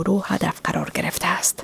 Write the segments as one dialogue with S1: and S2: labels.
S1: رو هدف قرار گرفته است.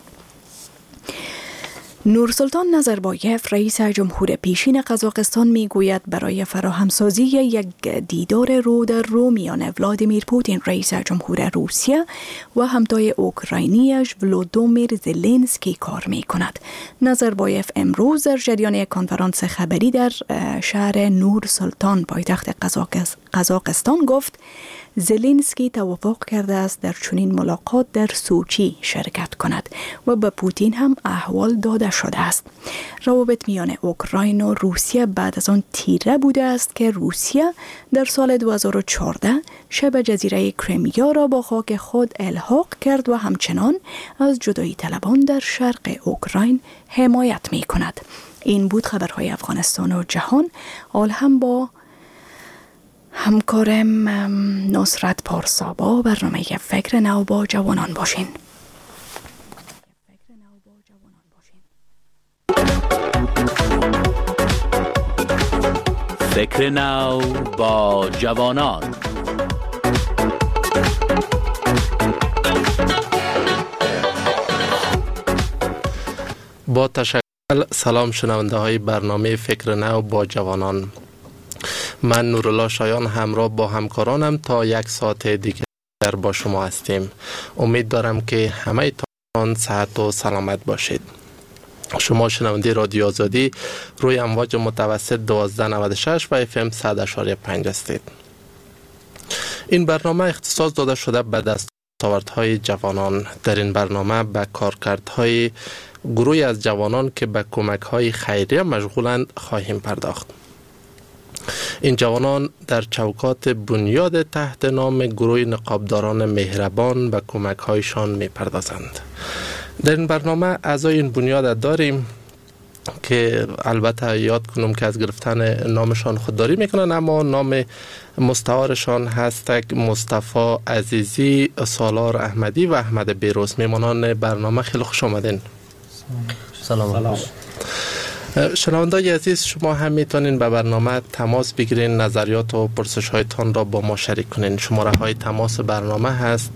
S1: نورسلطان نظربایف رئیس جمهور پیشین قزاقستان میگوید برای فراهمسازی یک دیدار رو در رو میان ولادیمیر پوتین رئیس جمهور روسیه و همتای اوکراینیش ولودیمیر زلنسکی کار می کند. نظربایف امروز در جریان یک کنفرانس خبری در شهر نورسلطان پایتخت قزاقستان گفت زلنسکی توافق کرده است در چنین ملاقات در سوچی شرکت کند و به پوتین هم احوال داده شده است. روابط میان اوکراین و روسیه بعد از آن تیره بوده است که روسیه در سال 2014 شبه جزیره کریمیا را با خاک خود الحاق کرد و همچنان از جدایی طلبان در شرق اوکراین حمایت می کند. این بود خبرهای افغانستان و جهان. حال هم با همکارم نصرت پارسا با برنامه فکر نو با جوانان باشین.
S2: فکر نو با جوانان.
S3: با تشکر. سلام شنونده های برنامه فکر نو با جوانان. من نورالله شایان همراه با همکارانم تا یک ساعت دیگر با شما هستیم. امید دارم که همه تان صحت و سلامت باشید. شما شنونده رادیو آزادی روی امواج متوسط 1296 و FM 100.5 هستید. این برنامه اختصاص داده شده به دستاوردهای جوانان. در این برنامه به کارکردهای گروهی از جوانان که به کمک‌های خیریه مشغولند خواهیم پرداخت. این جوانان در چوکات بنیاد تحت نام گروه نقابداران مهربان به کمک‌هایشان می‌پردازند. در این برنامه اعضای این بنیاد داریم که البته یاد کنم که از گرفتن نامشان خودداری میکنن، اما نام مستعارشان هست مصطفی عزیزی، سالار احمدی و احمد بیروس. میمانان برنامه خیلی خوش آمدین.
S4: سلام.
S3: شنوندگان عزیز، شما هم میتونین به برنامه تماس بگیرین، نظریات و پرسش هایتان را با ما شریک کنین. شماره های تماس برنامه هست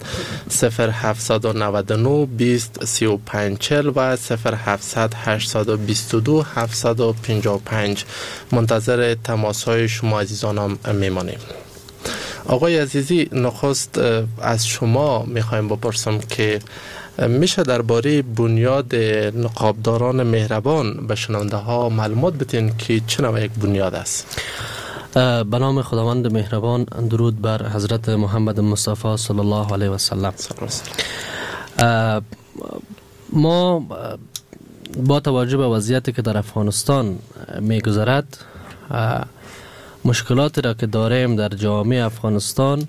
S3: 0799 20 35 40 و 0700 822 755. منتظر تماس های شما عزیزانم میمانیم. آقای عزیزی، نخست از شما میخوایم بپرسم که میشه درباره بنیاد نقابداران مهربان به شنونده ها معلومات بدین که چه نوع یک بنیاد است؟
S4: به نام خداوند مهربان، درود بر حضرت محمد مصطفی صلی الله علیه و سلم. ما با توجه به وضعیتی که در افغانستان میگذرد، مشکلاتی را که داریم در جامعه افغانستان،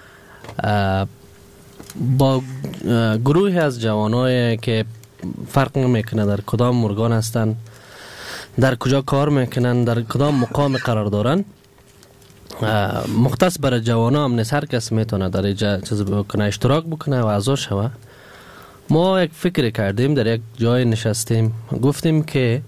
S4: با گروهی از جوانایی که فرق نمیکنه در کدام مرگان هستن، در کجا کار میکنن، در کدام مقام قرار دارن، مختص برای جوانا هم نیست، هر کس میتونه در اینجا چیز بکنه، اشتراک بکنه و اعضا شوه. ما یک فکر کردیم، در یک جای نشستیم، گفتیم که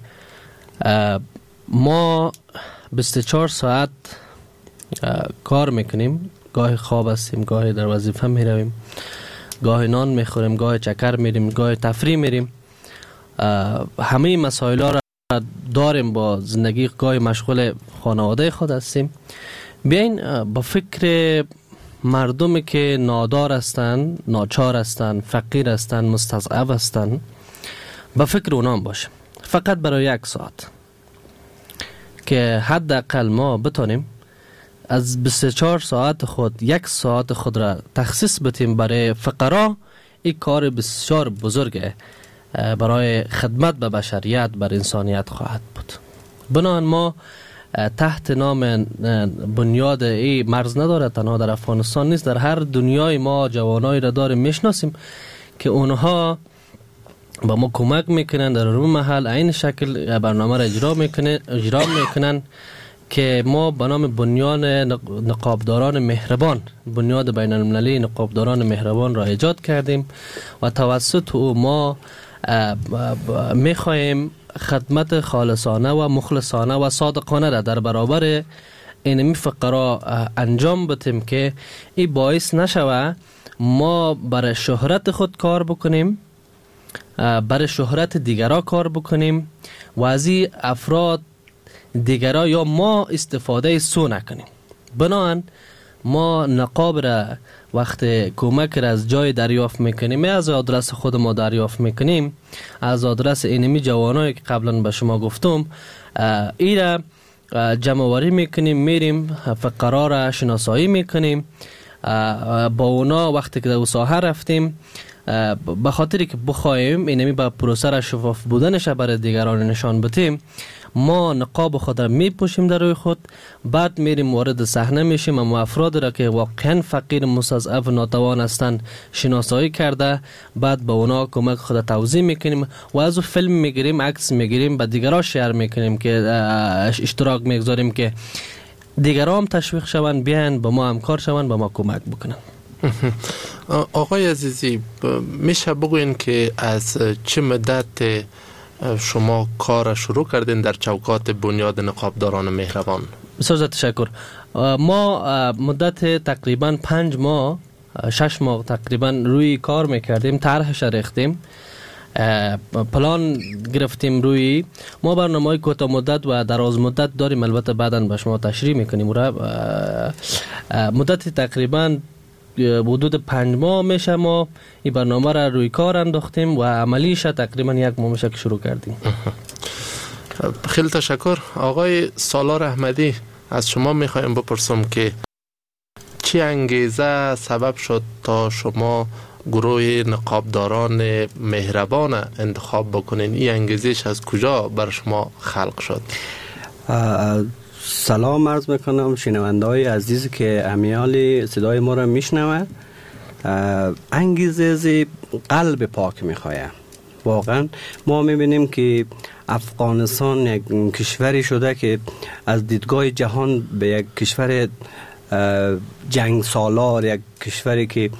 S4: ما 24 ساعت کار میکنیم، گاهی خواب هستیم، گاهی در وظیفه میرویم، گاهی نان میخوریم، گاهی چکر میریم، گاهی تفریح میریم، همه مسائل ها را داریم با زندگی، گاهی مشغول خانواده خود هستیم. بیاین با فکر مردمی که نادار هستند، ناچار هستند، فقیر هستند، مستضعف هستند، با فکر اونام باشیم، فقط برای یک ساعت، که حداقل ما بتونیم از 24 ساعت خود 1 ساعت خود را تخصیص بدیم برای فقرا. این کار بسیار بزرگه برای خدمت به بشریت، بر انسانیت خواهد بود. بنابراین ما تحت نام بنیاد این مرز نداره، تنها در افغانستان نیست، در هر دنیای ما جوانایی را داریم میشناسیم که اونها با ما کمک میکنن، در اون محل این شکل برنامه را اجرا میکنن که ما به نام بنیاد نقابداران مهربان، بنیاد بین المللی نقابداران مهربان را ایجاد کردیم و توسط او ما میخواهیم خدمت خالصانه و مخلصانه و صادقانه را در برابر اینمی فقرا انجام بدیم که این باعث نشوه ما برای شهرت خود کار بکنیم، برای شهرت دیگرها کار بکنیم و از این افراد دیگرها یا ما استفاده سو نکنیم. بنابراین ما نقاب را وقت کمک را از جای دریافت میکنیم، از آدرس خود ما دریافت میکنیم، از آدرس اینمی جوانایی که قبلا به شما گفتم، این را جمع آوری میکنیم، میریم فقرا را شناسایی میکنیم، با اونا وقتی که در ساحه رفتیم به خاطری که بخوایم اینمی با پروسه را شفاف بودنش برای دیگران نشان بدیم، ما نقاب خود را میپوشیم در روی خود، بعد میریم وارد صحنه میشیم، اما افراد را که واقعا فقیر، مستضعف و ناتوان هستند شناسایی کرده، بعد با اونا کمک خود توضیح میکنیم و از او فیلم میگیریم، عکس میگیریم، با دیگران شیر میکنیم که اشتراک میگذاریم که دیگران هم تشویق شوند، بیان با ما همکار شوند، با ما کمک بکنن.
S3: آقای عزیزی، میشه بگوین که از چه مدت شما کار شروع کردین در چوکات بنیاد نقابداران مهربان؟
S4: بسیار تشکر. ما مدت تقریبا 5 ماه 6 ماه تقریبا روی کار میکردیم، طرحش ریختیم، پلان گرفتیم روی ما. برنامه‌های کوتاه مدت و دراز مدت داریم، البته بعداً به شما تشریح میکنیم. مدت تقریبا حدود 5 ماه میشه ما این برنامه را روی کار انداختیم و عملیش تقریبا 1 ماه میشه که شروع کردیم.
S3: خیلی تشکر. آقای سالار احمدی، از شما میخوایم بپرسم که چی انگیزه سبب شد تا شما گروه نقابداران مهربان انتخاب بکنین؟ این انگیزش از کجا بر شما خلق شد؟
S5: سلام عرض میکنم شنونده های عزیزی که امیال صدای ما را میشنوه. انگیزه قلب پاک میخواه. واقعا ما میبینیم که افغانستان یک کشوری شده که از دیدگاه جهان به یک کشور جنگ سالار، یک کشوری که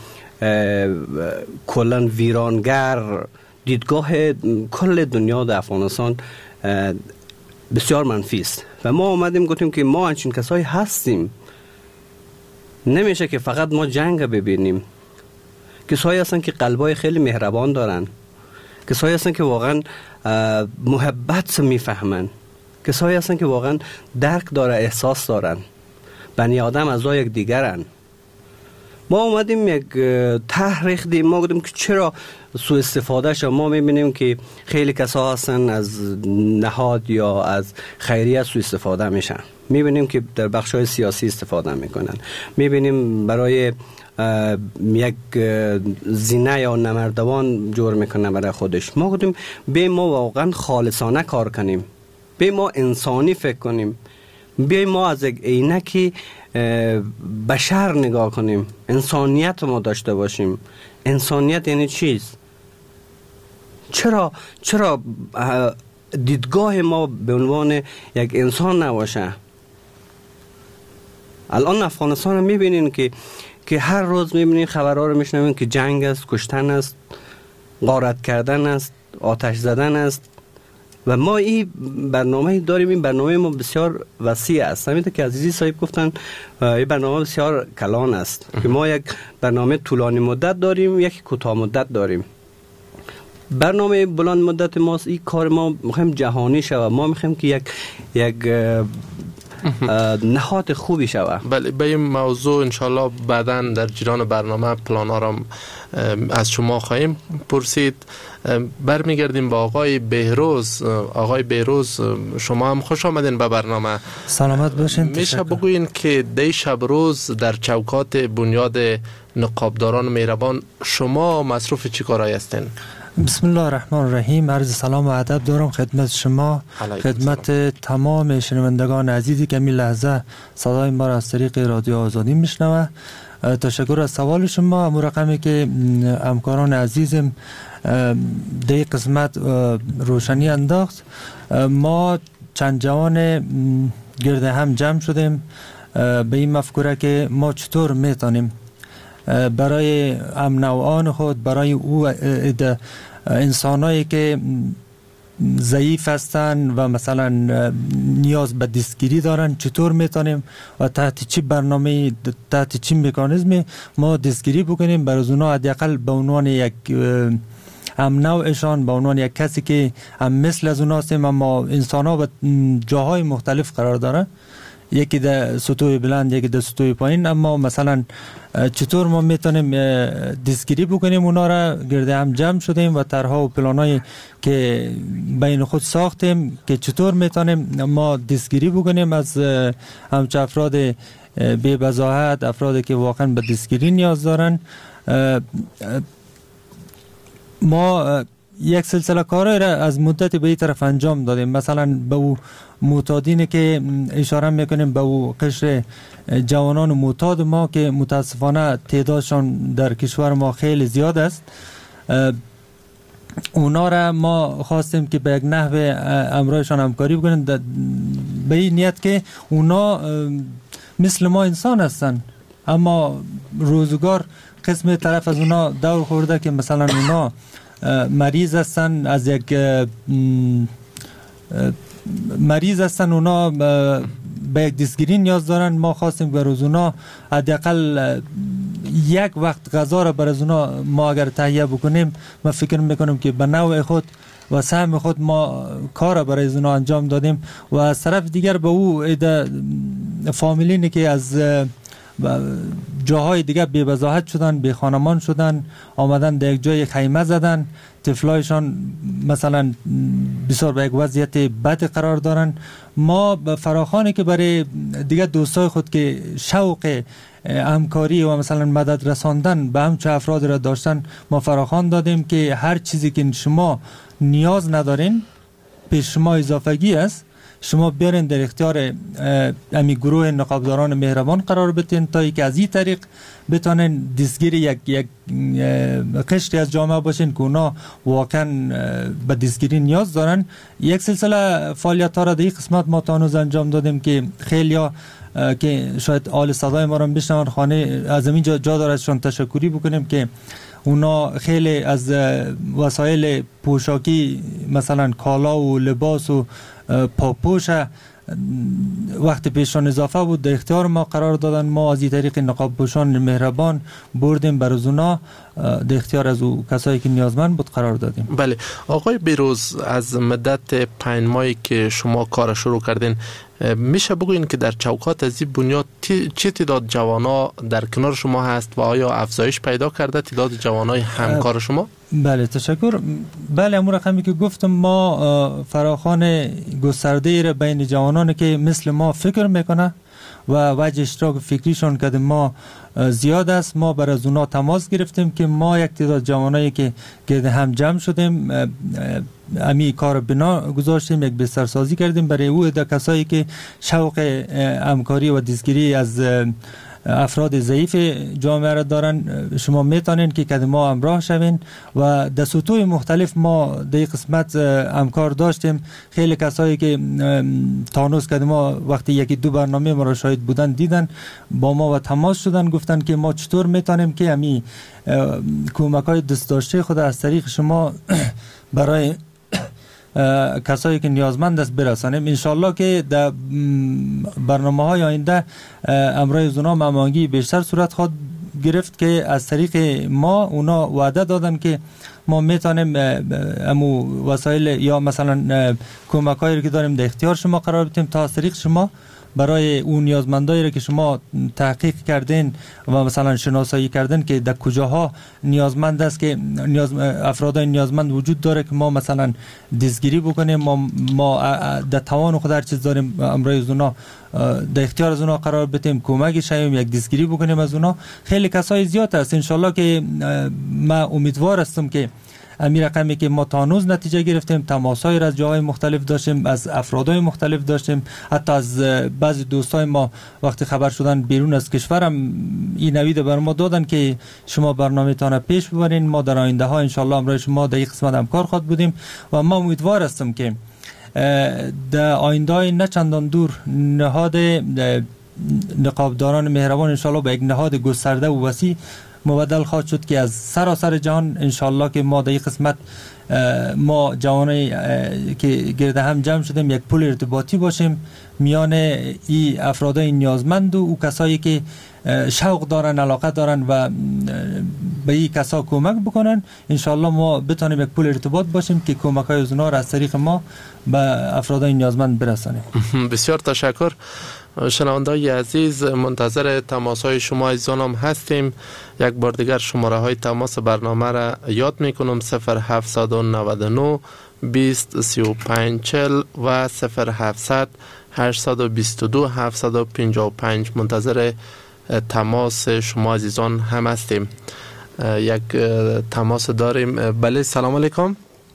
S5: کلن ویرانگر، دیدگاه کل دنیا در افغانستان بسیار منفی است و ما آمدیم گفتیم که ما همچین کسایی هستیم. نمیشه که فقط ما جنگ ببینیم. کسایی هستن که قلبای خیلی مهربان دارن، کسایی هستن که واقعا محبت میفهمن، کسایی هستن که واقعا درک داره، احساس دارن، بنی آدم از یک دیگرن. ما اومدیم یک تحریک دیم، ما گفتیم که چرا سوء استفاده شد. ما میبینیم که خیلی کسا هستن از نهاد یا از خیریه سوء استفاده میشن، میبینیم که در بخش‌های سیاسی استفاده میکنن، میبینیم برای یک زینه یا نمردوان جور میکنه برای خودش. ما گفتیم به ما واقعا خالصانه کار کنیم، به ما انسانی فکر کنیم، بیایم ما از یک عینکی بشر نگاه کنیم، انسانیت ما داشته باشیم. انسانیت یعنی چیز؟ چرا دیدگاه ما به عنوان یک انسان نباشه؟ الان افغانستان رو میبینین که هر روز میبینین خبرها رو میشنوین که جنگ است، کشتن است، غارت کردن است، آتش زدن است و ما این برنامه داریم. این برنامه ما بسیار وسیع است. همینطور که عزیزی صاحب گفتن این برنامه بسیار کلان است که ما یک برنامه طولانی مدت داریم، یک کوتاه مدت داریم. برنامه بلند مدت ماست این کار ما میخوایم جهانی شود، ما میخوایم که یک نهاد خوبی شود.
S3: بله، به این موضوع انشالله بعداً در جریان برنامه پلانا را از شما خواهیم پرسید. برمیگردیم با آقای بهروز. آقای بهروز، شما هم خوش آمدین به برنامه.
S6: سلامت باشین.
S3: میشه بگوین که دی شب روز در چوکات بنیاد نقابداران مهربان شما مصروف چی کارایی هستین؟
S6: بسم الله الرحمن الرحیم. عرض سلام و ادب دارم خدمت شما، خدمت تمام شنوندگان عزیزی که می لحظه صدای ما را از طریق رادیو آزادی میشنوه. تشکر از سوال شما. امو رقمی که همکاران عزیزم در قسمت روشنی انداخت، ما چند جوان گرد هم جمع شدیم به این مفکوره که ما چطور میتونیم برای هم نوعان خود، برای او انسانایی که ضعیف هستن و مثلا نیاز به دستگیری دارن، چطور میتونیم و تحت چی برنامه، تحت چی مکانیزمی ما دستگیری بکنیم برای اونا، حداقل به عنوان یک هم نوعشان، به عنوان یک کسی که هم مثل از اونا هستیم، اما انسان ها به جاهای مختلف قرار دارن، یکی در سطوح بلند یکی در سطوح پایین، اما مثلا چطور ما میتونیم دستگیری بکنیم اونا را. گرد هم جمع شدیم و طرح‌ها و پلانایی که بین خود ساختیم که چطور میتونیم ما دستگیری بکنیم از همچه افراد بی بضاحت، افرادی که واقعا به دستگیری نیاز دارن. ما یک سلسله کارهای را از مدت به این طرف انجام دادیم. مثلا به او معتادینی که اشاره میکنیم، به او قشر جوانان معتاد ما که متاسفانه تعدادشان در کشور ما خیلی زیاد است، اونا را ما خواستیم که به یک نحو امرایشان همکاری بکنیم، به این نیت که اونا مثل ما انسان هستن، اما روزگار قسم طرف از اونا دور خورده که مثلا اونا مریض هستن، از یک مریض هستن، اونا به یک دستگیری نیاز دارن. ما خواستیم که روز اونا حداقل یک وقت غذا را برای اونا ما اگر تهیه بکنیم، ما فکر میکنم که به نوع خود و سهم خود ما کار برای اونا انجام دادیم. و از طرف دیگر به او فامیلینی که از جاهای دیگه بی بضاحت شدن، بی خانمان شدن، آمدن در یک جای خیمه زدن، طفلایشان مثلا بسیار به یک وضعیت بد قرار دارن. ما به فراخانی که برای دیگه دوستای خود که شوق همکاری و مثلا مدد رساندن به همچه افراد را داشتن، ما فراخوان دادیم که هر چیزی که شما نیاز ندارین پیش شما اضافگی است، شما بیارین در اختیار امی گروه نقابداران مهربان قرار بتین تا ای که از این طریق بتونن دستگیر یک قشری از جامعه باشین که اونا واقعا به دستگیری نیاز دارن. یک سلسله فعالیت ها را در این قسمت ما تا هنوز انجام دادیم که خیلی ها که شاید آل صدای ما را بشنون خانه از این جا داره ازشان تشکری بکنیم که اونا خیلی از وسایل پوشاکی مثلا کالا و لباس و پاپوش وقت پیشان اضافه بود در اختیار ما قرار دادن. ما از این طریق نقاب پوشان مهربان بردیم برای اونا در اختیار از او کسایی که نیازمند بود قرار دادیم.
S3: بله آقای بیروز، از مدت 5 ماهی که شما کار شروع کردین، میشه بگوین که در چوکات از این بنیاد چه تعداد جوانا در کنار شما هست و آیا افزایش پیدا کرده تعداد جوانای همکار شما؟
S6: بله تشکر. بله امور رقمی که گفتم، ما فراخوان گسترده را بین جوانانی که مثل ما فکر میکنه و وجه اشتراک فکریشون که ما زیاد است، ما برای از اونا تماس گرفتیم که ما یک تعداد جوانایی که گرد هم جمع شدیم امی کار بنا گذاشتیم، یک بسترسازی کردیم برای او کسایی که شوق همکاری و دستگیری از افراد ضعیف جامعه را دارن. شما میتونین که کد ما همراه شوین و در سطوح مختلف ما در قسمت همکار داشتیم. خیلی کسایی که تانوس کد ما وقتی یکی دو برنامه ما را شاهد بودن دیدن با ما و تماس شدن، گفتن که ما چطور میتونیم که امی کمک‌های دست داشته خود از طریق شما برای کسایی که نیازمند است برسانیم. انشالله که در برنامه های آینده امرای زنا ممانگی بیشتر صورت خواهد گرفت که از طریق ما اونا وعده دادن که ما میتونیم امو وسایل یا مثلا کمک‌هایی که داریم در اختیار شما قرار بدیم تا از طریق شما برای اون نیازمندایی را که شما تحقیق کردین و مثلا شناسایی کردین که در کجاها نیازمند است که افرادای نیازمند وجود داره که ما مثلا دستگیری بکنیم، ما در توان خود هر چیز داریم امرای اونا در اختیار از اونا قرار بدیم، کمک شویم، یک دستگیری بکنیم از اونا. خیلی کسای زیاد است. انشالله که ما امیدوار هستم که امی رقمی که ما تا هنوز نتیجه گرفتیم، تماسای را از جاهای مختلف داشتیم، از افرادای مختلف داشتیم، حتی از بعضی دوستای ما وقتی خبر شدن بیرون از کشورم این نوید بر ما دادن که شما برنامه تان پیش ببرین، ما در آینده ها انشالله امرای شما در این قسمت همکار خواهد بودیم و ما امیدوار هستم که در آینده نه چندان دور نهاد نقابداران مهربان انشالله به یک نهاد گسترده و وسیع مبدل خواهد شد که از سراسر جهان انشالله که ما در این قسمت ما جوانای که گرد هم جمع شدیم یک پل ارتباطی باشیم میان این افرادای نیازمند و کسایی که شوق دارن، علاقه دارن و به این کسا کمک بکنن. انشالله ما بتانیم یک پل ارتباط باشیم که کمک های از اونا را از طریق ما به افرادای نیازمند برسانیم.
S3: بسیار تشکر. شنونده‌های عزیز، منتظر تماس های شما عزیزان هم هستیم. یک بار دیگر شماره های تماس برنامه را یاد میکنم: 0799 20 35 40 و 0700 822 755. منتظر تماس شما عزیزان هم هستیم. یک تماس داریم. بله، سلام علیکم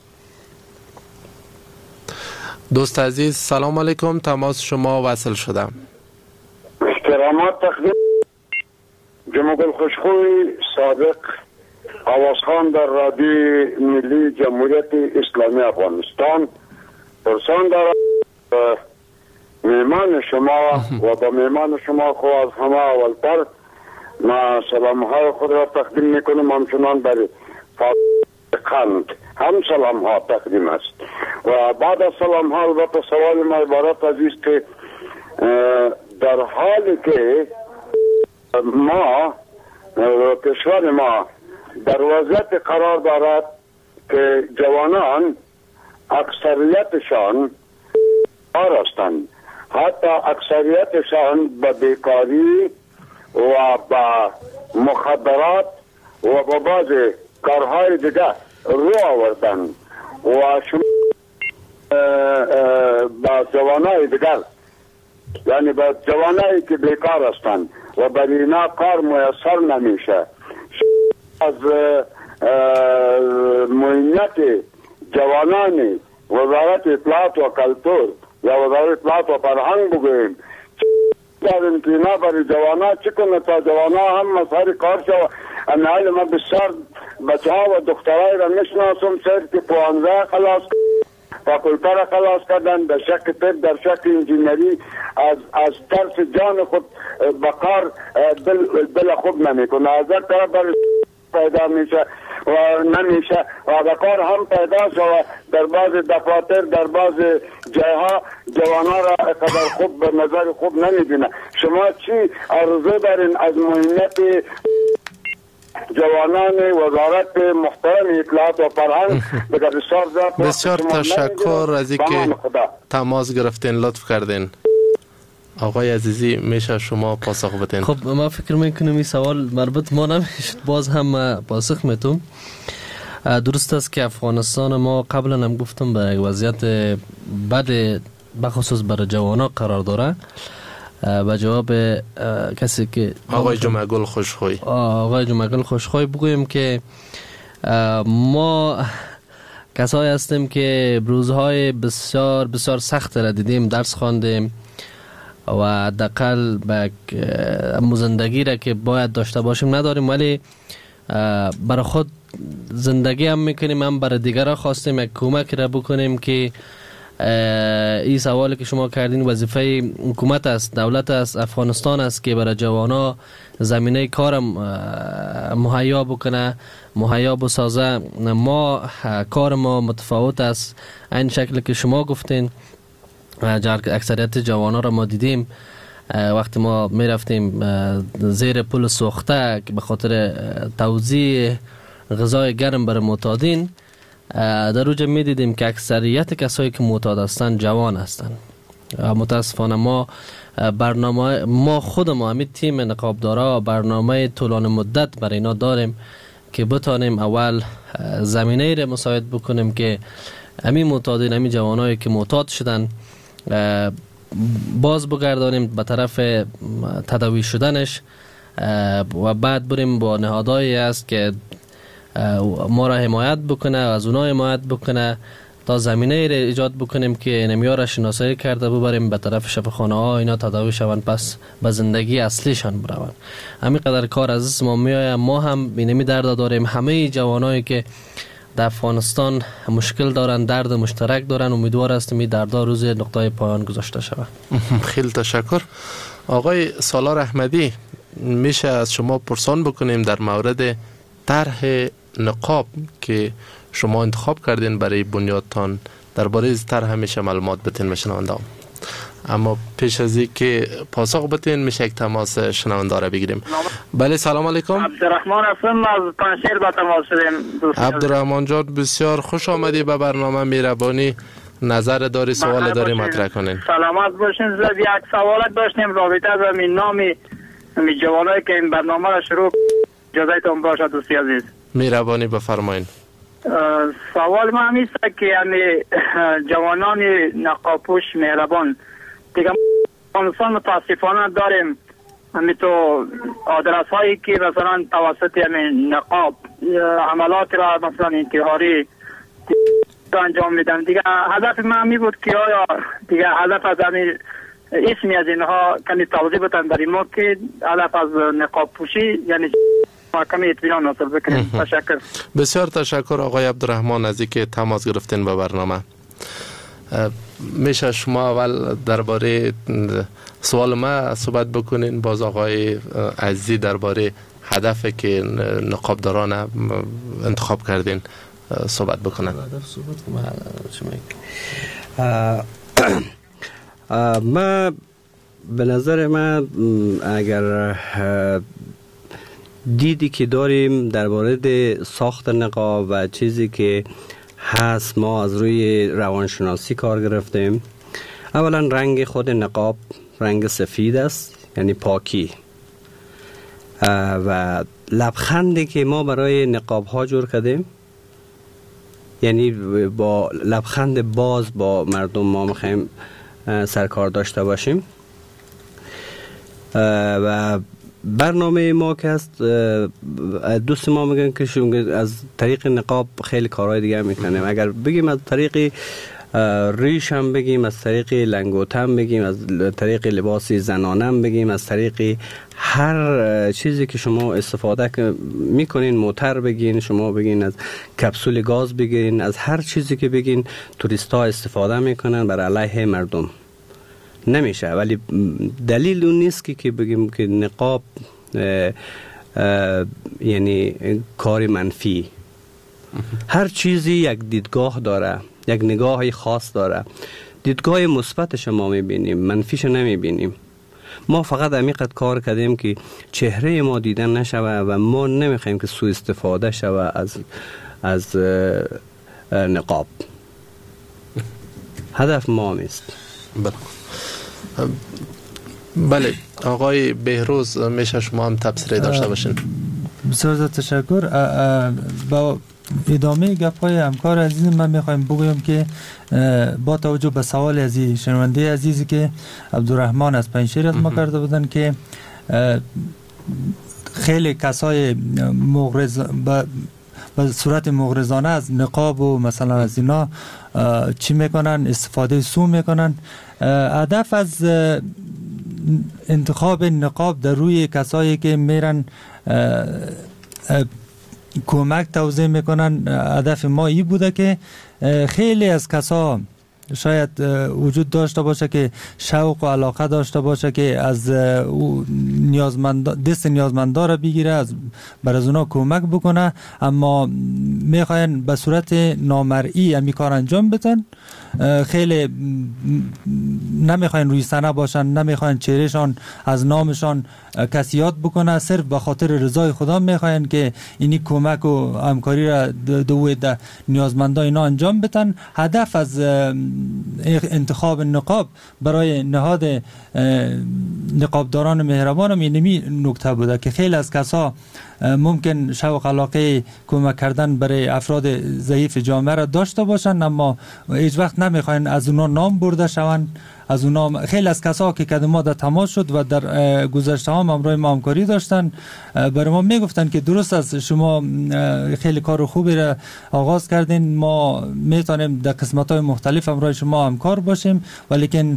S3: دوست عزیز. سلام علیکم، تماس شما وصل شدم.
S7: احترامات تقدیم جناب خوشخوی سابق آوازخوان در رادیو ملی جمهوریت اسلامی افغانستان. پرسان دارم میهمان شما و با میهمان شما خو از همه اولتر ما سلام های خود را تقدیم میکنم، همچنان برای قند هم سلام ها تقدیم است. و بعد از سلام ها البته سوال ما عبارت از است که در حالی که ما کشور ما در وضعیت قرار دارد که جوانان اکثریتشان کار هستند، حتی اکثریتشان به بیکاری و به مخدرات و به بعض کارهای دیگر رو آوردن و شما با جوانای دیگر، یعنی با جوانایی که بیکار هستند و برای اینا کار میسر نمیشه، از معینت جوانان وزارت اطلاعات و کلتور یا وزارت اطلاعات و فرهنگ بگوییم داریم که اینا برای جوانا چی کنه تا جوانا هم مسئله کار شد. حال ما بسیار بچه ها و دخترای را میشناسم که 15 خلاص فاکولته را خلاص کردن، در شک طب، در شک انجینری، از ترس جان خود به کار دل خوب نمیکنه، از یک طرف برای پیدا میشه و نمیشه و به کار هم پیدا شد. در بعض دفاتر، در بعض جایها جوانا را قدر خوب به نظر خوب نمیبینه. شما چی آرزو دارین از معینت جوانان وزارت محترم اطلاعات و فرهنگ؟
S3: بسیار تشکر از اینکه تماس گرفتین، لطف کردین. آقای عزیزی میشه شما پاسخ بدین؟
S4: خب ما فکر میکنم این سوال مربوط ما نمیشد، باز هم پاسخ میتونم. درست است که افغانستان ما قبلا هم گفتم به وضعیت بد بخصوص برای جوانا قرار داره. و جواب کسی که
S3: آقای جمعگل خوشخوی،
S4: آقای جمعگل خوشخوی بگویم که ما کسایی هستیم که روزهای بسیار بسیار سخت را دیدیم، درس خواندیم و حداقل به زندگی را که باید داشته باشیم نداریم، ولی برای خود زندگی هم میکنیم، هم برای دیگران خواستیم یک کمک را بکنیم که این سوالی که شما کردین وظیفه حکومت است، دولت است، افغانستان است که برای جوانا زمینه کارم مهیا بکنه، مهیا بسازه. ما کار ما متفاوت است، این شکل که شما گفتین. اکثریت جوانا را ما دیدیم وقتی ما می رفتیم زیر پل سوخته که به خاطر توزیع غذای گرم برای معتادین، در اوجه می دیدیم که اکثریت کسایی که معتاد هستند جوان هستند. متاسفانه ما خود ما همین تیم نقابدارا برنامه طولانی مدت برای اینا داریم که بتانیم اول زمینه را مساعد بکنیم که همین معتادین، همین جوانایی که معتاد شدن باز بگردانیم به طرف تداوی شدنش و بعد بریم با نهادهایی است که ما را حمایت بکنه، از اونا حمایت بکنه تا زمینه را ایجاد بکنیم که نمیار را شناسایی کرده ببریم به طرف شفاخانه ها، اینا تداوی شوند، پس به زندگی اصلیشان بروند. همین قدر کار از ما میآید. ما هم اینمی درد داریم، همه جوانایی که در افغانستان مشکل دارن، درد مشترک دارن. امیدوار هستیم این دردها روز نقطه پایان گذاشته شود.
S3: خیلی تشکر. آقای سالار احمدی، میشه از شما پرسان بکنیم در مورد طرح نقاب که شما انتخاب کردین برای بنیادتان، درباره از طرح همیشه معلومات بتین به شنونده‌ها. اما پیش از این که پاسخ بتین میشه یک تماس شنونده را بگیریم. بله سلام علیکم.
S8: عبدالرحمن هستم از پنشیر با تماس شدیم.
S3: عبدالرحمن جان بسیار خوش آمدی به برنامه مهربانی. نظر داری سوال داری مطرح کنین.
S8: سلامت باشین. زد یک سوالت داشتیم رابطه با نامی جوانایی که این برنامه را شروع اجازهتون باشه دوستی عزیز.
S3: مهربانی بفرمایید.
S8: سوال ما همیست که یعنی جوانان نقابپوش مهربان دیگه افغانستان متاسفانه داریم همی تو آدرس هایی که مثلا توسط همین نقاب عملات را مثلا انتحاری انجام میدن. دیگه هدف من همی بود که آیا دیگه هدف از همین اسمی از اینها کمی توضیح بتن برای ما که هدف از نقاب پوشی یعنی کمی اطمینان حاصل بکنیم. تشکر.
S3: بسیار تشکر آقای عبدالرحمن از اینکه تماس گرفتین به برنامه. میشه شما اول درباره سوال ما صحبت بکنین، باز آقای عزیزی درباره هدف که نقابداران انتخاب کردین صحبت بکنن.
S5: ما به نظر من اگر دیدی که داریم درباره ساخت نقاب و چیزی که هست، ما از روی روانشناسی کار گرفتیم. اولا رنگ خود نقاب رنگ سفید است، یعنی پاکی، و لبخندی که ما برای نقاب ها جور کردیم، یعنی با لبخند باز با مردم ما میخوایم سرکار داشته باشیم. و برنامه ما که هست، دوست ما میگن که از طریق نقاب خیلی کارهای دیگه هم میکنیم. اگر بگیم از طریق ریش هم بگیم، از طریق لنگوت هم بگیم، از طریق لباس زنانه هم بگیم، از طریق هر چیزی که شما استفاده میکنین، موتر بگین، شما بگین از کپسول گاز بگین، از هر چیزی که بگین توریست ها استفاده میکنن بر علیه مردم. نمیشه، ولی دلیل اون نیست که بگیم که نقاب یعنی کار منفی. هر چیزی یک دیدگاه داره، یک نگاه خاص داره. دیدگاه مثبتش ما میبینیم، منفیش نمیبینیم. ما فقط همینقدر کار کردیم که چهره ما دیدن نشوه و ما نمیخوایم که سوء استفاده شوه از نقاب. هدف ما نیست.
S3: بله آقای بهروز، میشه شما هم تبصره داشته باشین.
S6: بسیار تشکر. با ادامه گپ‌های همکار عزیز من میخوایم بگویم که با توجه به سوال از شنونده عزیزی که عبدالرحمن از پنشیر از ما کرده بودن که خیلی کسای مغرض به صورت مغرضانه از نقاب و مثلا از اینا چی میکنن، استفاده سو میکنن. هدف از انتخاب نقاب در روی کسایی که میرن کمک توزیع میکنن، هدف ما این بوده که خیلی از کسا شاید وجود داشته باشه که شوق و علاقه داشته باشه که از دست نیازمندا را بگیره، از اونا کمک بکنه، اما میخواین به صورت نامرئی همی کار انجام بدن. خیلی نمیخواین روی صحنه باشن، نمیخواین چهرهشان از نامشان کسی یاد بکنه، صرف به خاطر رضای خدا میخواین که اینی کمک و همکاری را دوید نیازمندا اینا انجام بدن. هدف از انتخاب نقاب برای نهاد نقابداران مهربان هم اینمی نکته بوده که خیلی از کسا ممکن شوق علاقه کمک کردن برای افراد ضعیف جامعه را داشته باشن، اما هیچ وقت نمیخواین از اونا نام برده شون. از اونا خیلی از کسا که قدم ما در تماس شد و در گذشته هم همراه ما همکاری داشتن، برای ما میگفتن که درست است شما خیلی کار خوبی را آغاز کردین، ما میتونیم در قسمت‌های مختلف همراه شما همکار باشیم، ولیکن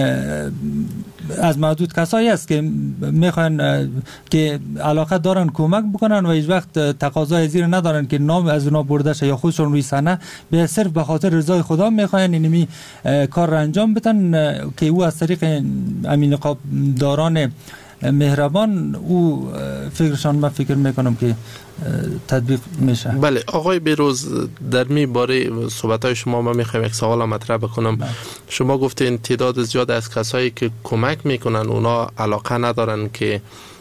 S6: از محدود کسایی است که میخوان که علاقه دارن کمک بکنن و هیچ وقت تقاضای زیر ندارن که نام از اونا برده شه یا خودشون روی صحنه، به صرف به خاطر رضای خدا میخواین اینمی کار را انجام بدن که او از طریق امین نقاب داران مهربان او فکرشان من فکر میکنم که تطبیق میشه.
S3: بله آقای بیروز، در می باره صحبت‌های شما من میخوایم یک سوال مطرح بکنم. شما گفتین تعداد زیاد از کسایی که کمک میکنن اونا علاقه ندارن که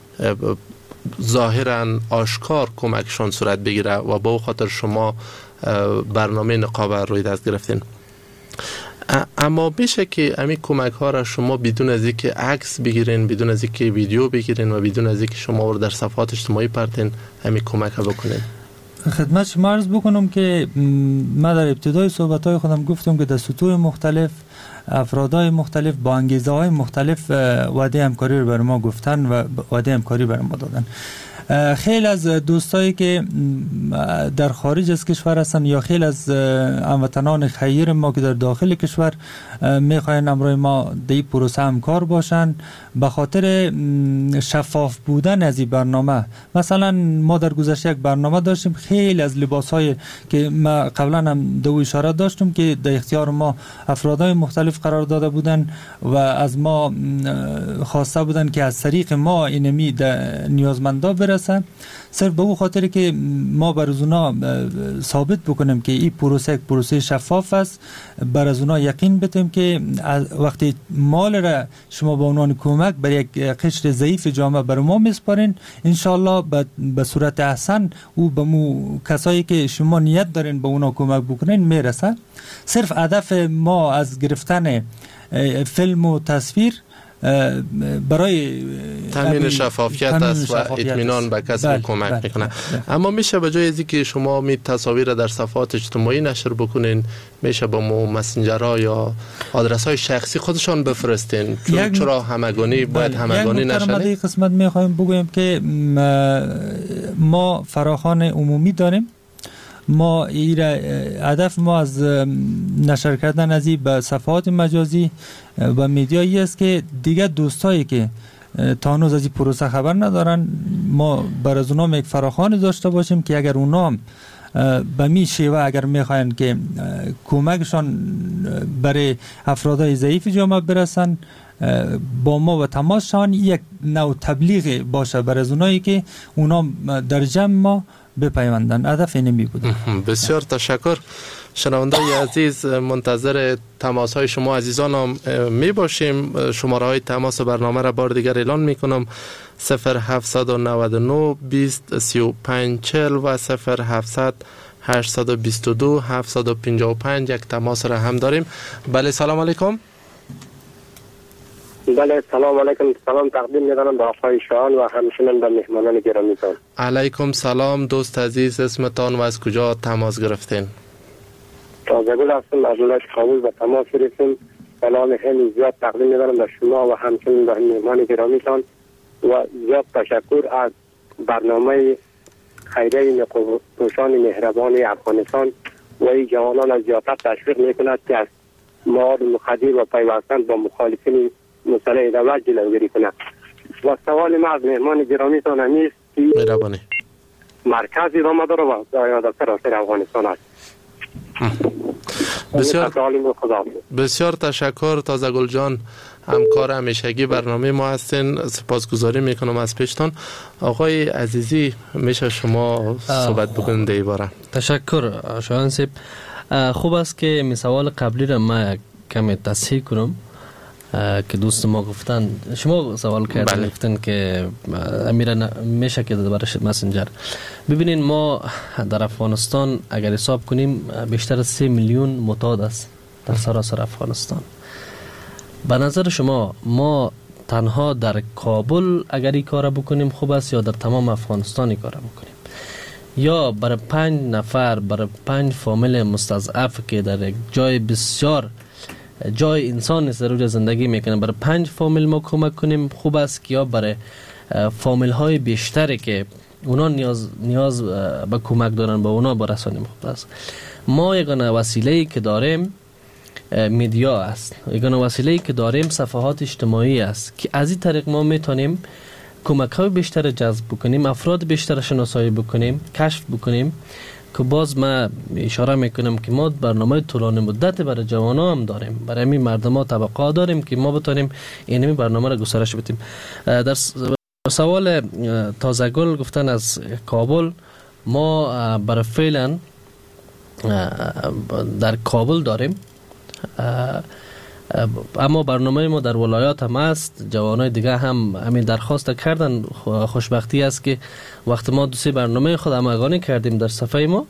S3: ظاهرا آشکار کمکشون صورت بگیره و با خاطر شما برنامه نقاب روی دست گرفتین. اما میشه که همین کمک ها را شما بدون از اینکه عکس بگیرین، بدون از اینکه ویدیو بگیرین و بدون از اینکه شما رو در صفحات اجتماعی پرتین همین کمک ها بکنین؟
S6: خدمت شما عرض بکنم که من در ابتدای صحبت های خودم گفتم که در سطوح مختلف افرادهای مختلف با انگیزه های مختلف وعده همکاری رو بر ما گفتن و وعده همکاری بر ما دادن. خیلی از دوستایی که در خارج از کشور هستن یا خیلی از هموطنان خیر ما که در داخل کشور میخواین امروی ما در پروسه همکار باشن به خاطر شفاف بودن از این برنامه. مثلا ما در گذشته یک برنامه داشتیم، خیلی از لباسهای که ما قبلا هم دو اشاره داشتم که در اختیار ما افرادهای مختلف قرار داده بودن و از ما خواسته بودن که از طریق ما اینمی نیازمندا برسن. صرف به او خاطر که ما بر از اونا ثابت بکنیم که این پروسه یک پروسه شفاف است، بر از اونا یقین بدیم که وقتی مال را شما به عنوان کمک بر یک قشر ضعیف جامعه بر ما میسپارین، انشالله به صورت احسن او به مو کسایی که شما نیت دارین به اونا کمک بکنین میرسه. صرف هدف ما از گرفتن فیلم و تصویر برای
S3: تامین شفافیت است و اطمینان به کسی کمک میکنه. اما میشه به جای از اینکه شما می تصاویر در صفحات اجتماعی نشر بکنین، میشه با مسنجرها یا آدرس های شخصی خودشان بفرستین؟ چرا همگانی باید همگانی نشه؟
S6: یک قسمت میخوایم بگویم که ما فراخوان عمومی داریم. ما هدف ما از نشر کردن از این به صفحات مجازی و میدیایی است که دیگه دوستایی که تا هنوز از این پروسه خبر ندارن، ما بر از اونا یک فراخوان داشته باشیم که اگر اونا به می شیوه اگر میخواین که کمکشان برای افرادهای ضعیف جامعه برسن با ما و تماس شان، یک نوع تبلیغ باشه بر از اونایی که اونا در جمع ما بپیوندن. هدف اینمی بود.
S3: بسیار تشکر. شنوندای عزیز، منتظر تماس های شما عزیزان هم می باشیم. شماره های تماس برنامه را بار دیگر اعلان می کنم: 0799 20 35 40 و 0700 822 755. یک تماس را هم داریم. بله، سلام علیکم.
S9: بله، سلام علیکم. سلام تقدیم می‌کنم به آقای شایان و همچنین به مهمانان گرامیتان.
S3: علیکم سلام دوست عزیز، اسمتان و از کجا تماس گرفتین؟
S9: تازگل هستم از ولایت کابل به تماس گرفتیم. سلام خیلی زیاد تقدیم می‌کنم به شما و همچنین به مهمان گرامیتان و زیاد تشکر از برنامه خیریه نقاب پوشان مهربان افغانستان و این جوانان از زیادت تشویق می‌کند که از مواد مخدر و پیوستن با مخالفین مسئله دولت جلوگیری کنه. و سوال ما از مهمان گرامیتان همیست که مرکز ادامه داره و دایره سراسر افغانستان است.
S3: بسیار تشکر. تازه گل جان، همکار همیشگی برنامه ما هستین، سپاسگزاری میکنم از پیشتان. آقای عزیزی، میشه شما صحبت بکنید در این باره؟
S4: تشکر شایان صاحب. خوب است که می سوال قبلی را ما کمی تصحیح کنم که دوست ما گفتن، شما سوال کردن گفتن که امیرا میشه که برای مسنجر. ببینین ما در افغانستان اگر حساب کنیم بیشتر از 3 میلیون معتاد است در سراسر افغانستان. به نظر شما ما تنها در کابل اگر این کار بکنیم خوب است یا در تمام افغانستان این کار بکنیم؟ یا برای 5 نفر، برای 5 فامیل مستضعف که در یک جای بسیار جای انسان نیست در زندگی میکنه، برای 5 فامیل ما کمک کنیم خوب است که یا برای فامیل های بیشتری که اونا نیاز به کمک دارن به اونا برسانیم خوب است؟ ما یگانه وسیله‌ای که داریم میدیا است، یگانه وسیله‌ای که داریم صفحات اجتماعی است که از این طریق ما میتونیم کمک های بیشتر جذب بکنیم، افراد بیشتر شناسایی بکنیم، کشف بکنیم که باز ما اشاره میکنم که ما برنامه طولانی مدت برای جوانان هم داریم، برای همین مردم ها طبقه داریم که ما بتونیم این برنامه را گسترش بدیم. در سوال تازگل گفتن از کابل، ما برای فعلا در کابل داریم، اما برنامه ما در ولایات هم است. جوانای دیگه هم همین درخواست کردن. خوشبختی است که وقت ما 2-3 برنامه خود همگانی کردیم در صفحه ما،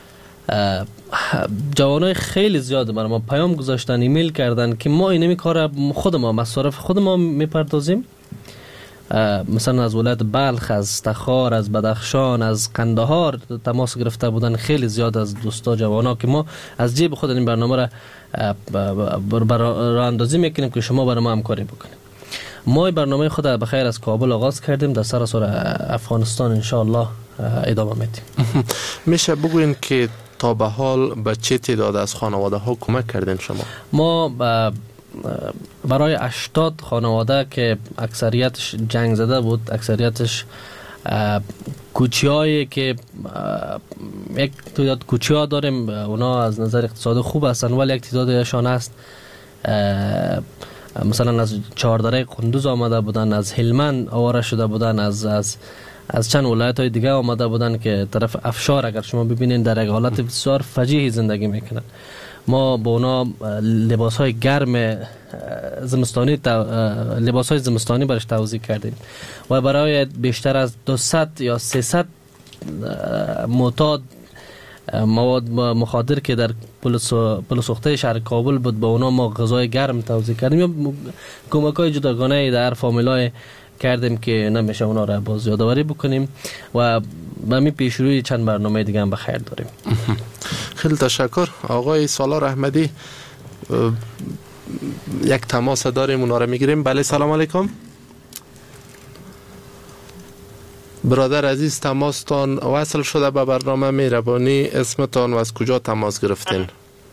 S4: جوانای خیلی زیاد برای ما پیام گذاشتن، ایمیل کردن که ما اینمی کار خود ما مصارف خود ما میپردازیم. مثلا از ولایت بلخ، از تخار، از بدخشان، از قندهار تماس گرفته بودن خیلی زیاد از دوستا جوانا که ما از جیب خود این برنامه را اندازی میکنیم که شما برای ما همکاری بکنیم. ما برنامه خود بخیر از کابل آغاز کردیم، در سراسر افغانستان انشاءالله ادامه میدیم.
S3: میشه بگوین که تا به حال به چه تعداد از خانواده ها کمک کردین شما؟
S4: ما برای 80 خانواده که اکثریتش جنگ زده بود، اکثریتش کوچی هایی که یک تعداد کوچی ها داریم، اونا از نظر اقتصادی خوب هستن ولی یک تعدادشان هست مثلا از چهاردره قندوز آمده بودن، از هلمند آواره شده بودن، از چند ولایت های دیگه آمده بودن که طرف افشار اگر شما ببینین در یک حالت بسیار فجیحی زندگی میکنن. ما با اونا لباس های گرم زمستانی لباس های زمستانی برش توزیع کردیم و برای بیشتر از 200 یا 300 معتاد مواد مخدر که در پل سوخته شهر کابل بود با اونا ما غذای گرم توزیع کردیم یا کمک های جداگانه در فامیلای کردیم که نمیشه اونا را باز یادآوری بکنیم و به می پیش روی چند برنامه دیگه هم بخیر داریم.
S3: خیلی تشکر. آقای سالار احمدی یک تماس داریم، اونا را میگیریم. بله سلام علیکم برادر عزیز، تماستان وصل شده به برنامه مهربانی. اسمتان و از کجا تماس گرفتین؟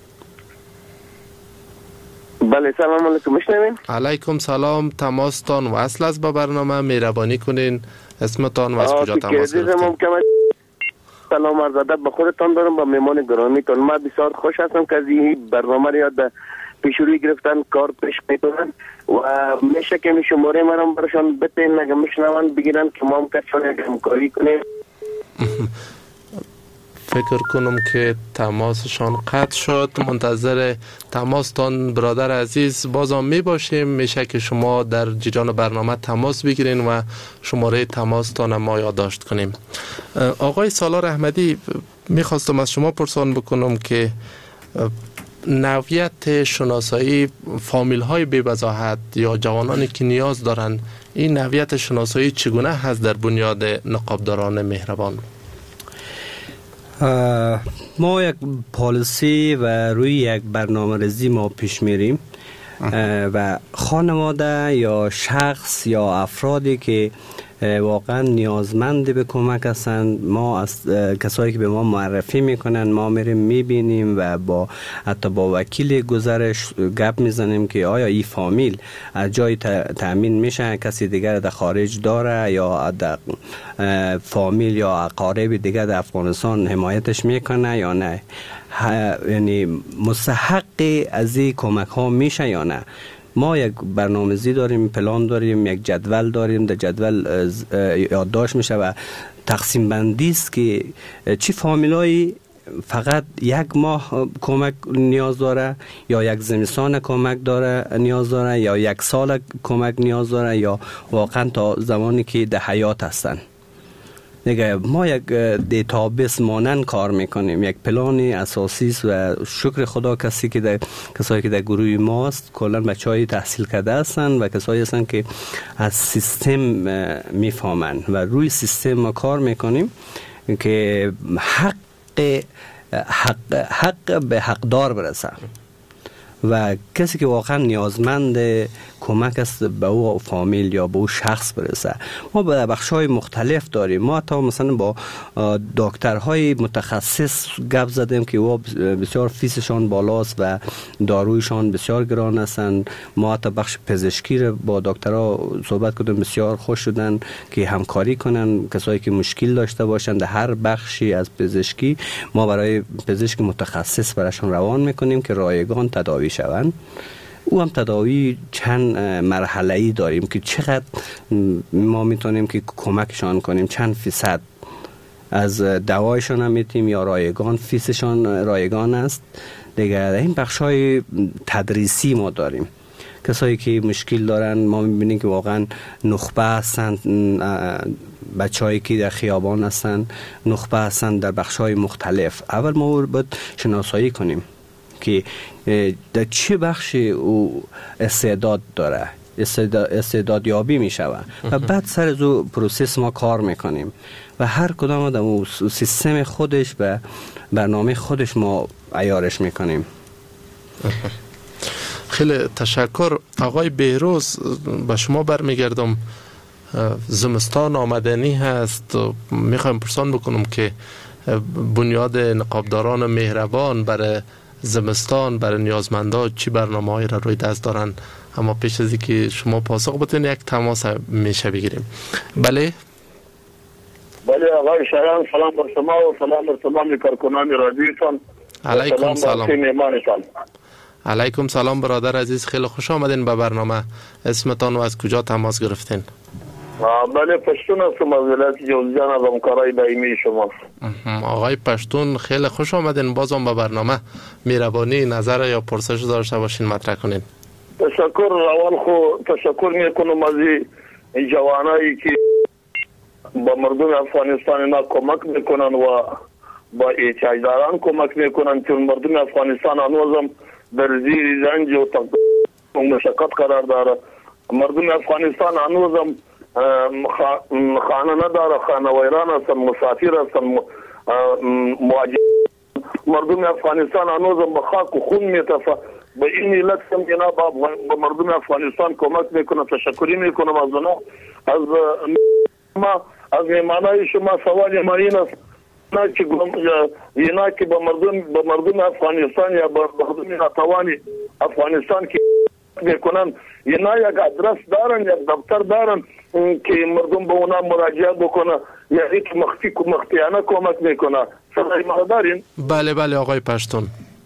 S10: بله سلام علیکم، میشنوین؟
S3: علیکم سلام، تماستان وصل است به برنامه مهربانی کنین. اسمتان و از کجا تماس گرفتین؟
S10: سلام عرض ادب به خودتان دارم، با مهمان گرامیتان. من بسیار خوش هستم که از این برنامه را پیش روی گرفتن کار پیش میکنن و میشه که شماره مرا برشان بتین اگه میشنون بگیرن که ما هم کسان همکاری کنیم.
S3: فکر کنم که تماسشان قطع شد. منتظر تماستان برادر عزیز بازم می باشیم. میشه که شما در جریان برنامه تماس بگیرین و شماره تماستان ما یادداشت کنیم. آقای سالار احمدی، میخواستم از شما پرسان بکنم که نوعیت شناسایی فامیل های بی وضاحت یا جوانانی که نیاز دارن، این نوعیت شناسایی چگونه هست در بنیاد نقابداران مهربان؟
S5: ما یک پالیسی و روی یک برنامه‌ریزی ما پیش میریم و خانواده یا شخص یا افرادی که واقعا نیازمند به کمک هستند، ما از کسایی که به ما معرفی میکنن ما میریم میبینیم و حتی با وکیل گزارش گپ میزنیم که آیا این فامیل از جای تأمین میشه، کسی دیگر در خارج داره یا در فامیل یا اقارب دیگر در افغانستان حمایتش میکنه یا نه، یعنی مستحق از این کمک ها میشه یا نه. ما یک برنامه‌ریزی داریم، پلان داریم، یک جدول داریم، در جدول یادداشت میشه و تقسیم بندی است که چی فامیلایی فقط یک ماه کمک نیاز داره یا یک زمستان کمک داره نیاز داره یا یک سال کمک نیاز داره یا واقعا تا زمانی که در حیات هستن. دیگه ما یک دیتابیس مانند کار میکنیم، یک پلان اساسی و شکر خدا کسایی که در گروه ماست کلا بچهای تحصیل کرده هستن و کسایی هستن که از سیستم میفهمن و روی سیستم ما کار میکنیم که حق به حقدار برسه و کسی که واقعا نیازمند کمک است به او فامیل یا به او شخص برسه. ما به بخش‌های مختلف داریم. ما تا مثلا با دکترهای متخصص گپ زدیم که او بسیار فیسشان بالاست و دارویشان بسیار گران هستند. ما تا بخش پزشکی رو با دکترها صحبت کردیم، بسیار خوش شدن که همکاری کنن. کسایی که مشکل داشته باشند در هر بخشی از پزشکی ما برای پزشک متخصص براشون روان میکنیم که رایگان تداوی شوند. او هم تداوی چند مرحله‌ای داریم که چقدر ما میتونیم که کمکشان کنیم، چند فیصد از دوایشان هم میتیم یا رایگان، فیسشان رایگان است دیگه. این بخش‌های تدریسی ما داریم. کسایی که مشکل دارن ما میبینیم که واقعا نخبه هستند، بچه‌هایی که در خیابان هستند نخبه هستند در بخش‌های مختلف. اول ما باید شناسایی کنیم که در چه بخشی او استعداد داره، استعداد یابی می شود و بعد سر از او پروسس ما کار میکنیم و هر کدام در اون سیستم خودش و برنامه خودش ما عیارش میکنیم.
S3: خیلی تشکر. آقای بهروز، به شما برمیگردم. زمستان آمدنی هست، میخوایم پرسان بکنم که بنیاد نقابداران مهربان برای زمستان برای نیازمندان چی برنامه‌ای را روی دست دارن؟ اما پیش از اینکه شما پاسخ بدین یک تماس میشه بگیریم. بله
S7: آقای شایان، سلام بر شما و سلام بر تمام کارکنان رادیوتان.
S3: علیکم سلام.
S7: میهمانتان.
S3: علیکم سلام برادر عزیز، خیلی خوش آمدین به برنامه. اسمتان و از کجا تماس گرفتین؟
S7: بله، پشتون هستم از ولایت جوزجان، از همکارای دائمی شما.
S3: آقای پشتون، خیلی خوش آمدین بازم به برنامه. مهربانی نظر یا پرسش داشته باشین مطرح کنین.
S7: تشکر. اول خو تشکر میکنم از این جوانایی که با مردم افغانستان اینا کمک میکنن و با احتیاجداران کمک میکنن، چون مردم افغانستان هنوزم در زیر رنج و مشقت قرار داره. مردم افغانستان هنوزم خانه نداره، خانه ویران هستن، مسافر هستن، مهاجر. مردم افغانستان هنوزم به خاک و خون میتفه. به این علت هم جناب به مردم افغانستان کمک میکنم. تشکری میکنم از از مهمانای شما. سوال ما این است که به مردم افغانستان یا به مردم ناتوانی افغانستان که میکنن اینا یک ادرس دارن، یک دفتر دارن که مردم به اونا مراجعه بکنه، یعنی که مخفیانه کمک میکنه. صدای ما دارین؟
S3: بله آقای پشتون.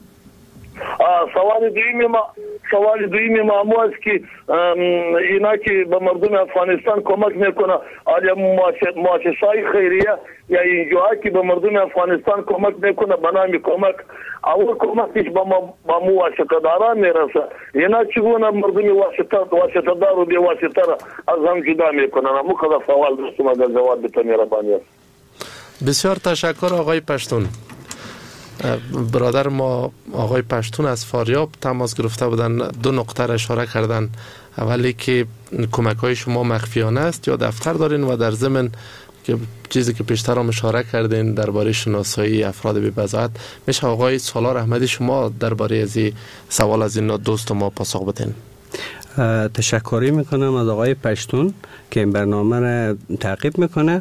S7: سوال دویمی ما است که اینا که به مردم افغانستان کمک میکنه، آیا مؤسسه‌های خیریه یا انجوها که به مردم افغانستان کمک میکنه به نام کمک، اول کمکش با واسطه داران میرسه، اینا چگونه مردم واسطه دار و بی واسطه از هم جدا میکنن؟ همون سوال داشتم، اگر جواب بتونی مهربانی است.
S3: بسیار تشکر آقای پشتون. برادر ما آقای پشتون از فاریاب تماس گرفته بودن، دو نقطه را اشاره کردن. اولی که کمک های شما مخفیانه است یا دفتر دارین، و در ضمن که چیزی که پیشتر هم اشاره کردین درباره شناسایی افراد بی بضاعت. میشه آقای سالار احمدی شما درباره از سوال از این دوست ما پاسخ بدین؟
S5: تشکری میکنم از آقای پشتون که این برنامه را تعقیب میکنه.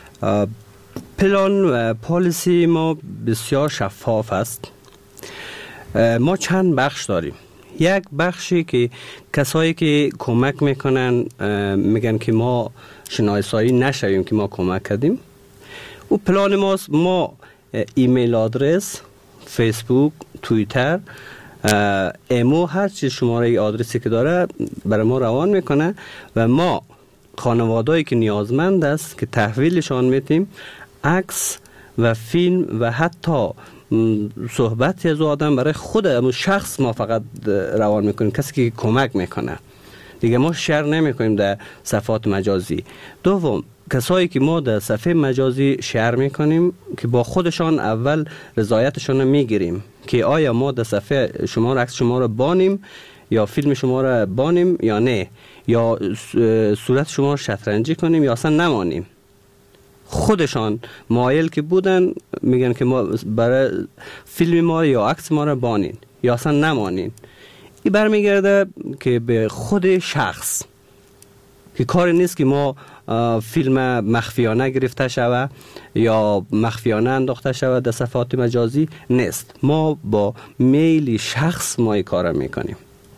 S5: پلان و پالیسی ما بسیار شفاف است. ما چند بخش داریم. یک بخشی که کسایی که کمک میکنن میگن که ما شناسایی نشویم که ما کمک کردیم. او پلان ماست. ما ایمیل آدرس، فیسبوک، توییتر، ایمو، هر چیز شماره آدرسی که داره برای ما روان میکنه و ما خانوادهایی که نیازمند است که تحویلشان میتیم، عکس و فیلم و حتی صحبتی از آدم برای خود شخص ما فقط روان میکنیم، کسی که کمک میکنه دیگه. ما شیر نمیکنیم در صفحات مجازی. دوم، کسایی که ما در صفحه مجازی شیر میکنیم که با خودشان اول رضایتشان میگیریم که آیا ما در صفحه شما عکس شما رو بانیم یا فیلم شما رو بانیم یا نه، یا صورت شما رو شطرنجی کنیم یا اصلا نمانیم. خودشان مایل که بودن میگن که ما برای فیلم ما یا عکس ما رو بانین یا اصلا نمانین. این برمیگرده که به خود شخص، که کار نیست که ما فیلم مخفیانه گرفته شود یا مخفیانه انداخته شود در صفحات مجازی نیست. ما با میل شخص ما این کار میکنیم.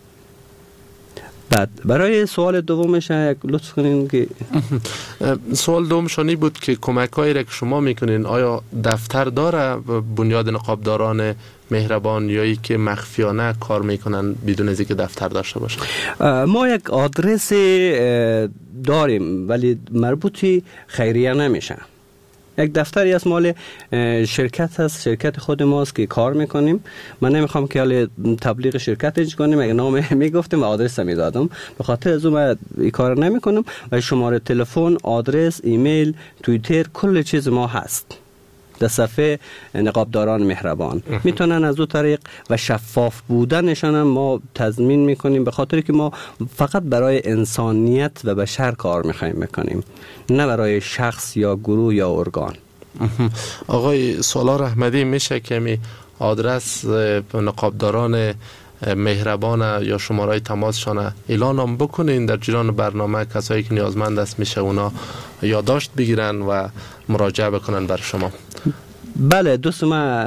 S5: بعد برای سوال دومش یک لطف کنین که
S3: سوال دومشانی بود که کمک‌هایی را که شما میکنین آیا دفتر داره بنیاد نقابداران مهربان یا ای که مخفیانه کار میکنن بدون از اینکه دفتر داشته باشن؟
S5: ما یک آدرس داریم ولی مربوطی خیریه نمیشه. یک دفتری از مال شرکت هست، شرکت خود ماست که کار میکنیم. من نمیخوام که حالا تبلیغ شرکت اجرا کنیم، اگه نام میگفتم و آدرس میدادم، به خاطر از اون این کار نمیکنم. و شماره تلفن، آدرس، ایمیل، توییتر، کل چیز ما هست در صفحه نقابداران مهربان. میتونن از اون طریق و شفاف بودنشان هم ما تضمین میکنیم، به خاطر که ما فقط برای انسانیت و بشر کار میخوایم بکنیم، نه برای شخص یا گروه یا ارگان.
S3: آقای سالار احمدی، میشه که آدرس نقابداران مهربان یا شماره تماسشان اعلان هم بکنین در جریان برنامه؟ کسایی که نیازمند است میشه اونا یادداشت بگیرن و مراجعه بکنن بر شما.
S5: بله، دوست ما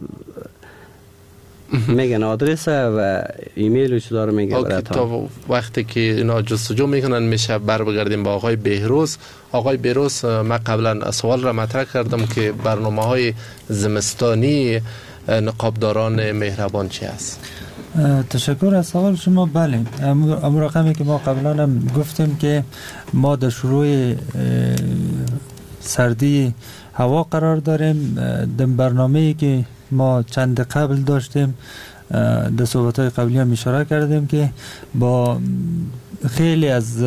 S5: میگن آدرس و ایمیل و چیزا رو میگه براتون.
S3: تا وقتی که اینا جستجو میکنن میشه بر بگردیم با آقای بهروز. آقای بهروز، من قبلا سوال را مطرح کردم که برنامه‌های زمستانی نقابداران مهربان چی است؟
S6: تشکر از سوال شما. بله، امور رقمی که ما قبلا هم گفتیم که ما در شروع سردی هوا قرار داریم. در برنامه‌ای که ما چند قبل داشتیم در صحبت‌های قبلی هم اشاره کردیم که با خیلی از